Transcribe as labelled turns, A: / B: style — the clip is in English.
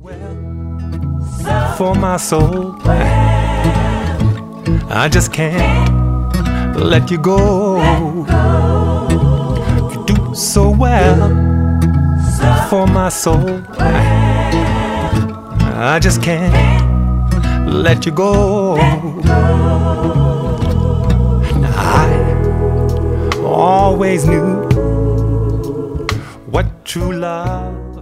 A: For my soul, I just can't let you go. You do so well for my soul, I just can't let you go. I always knew what true love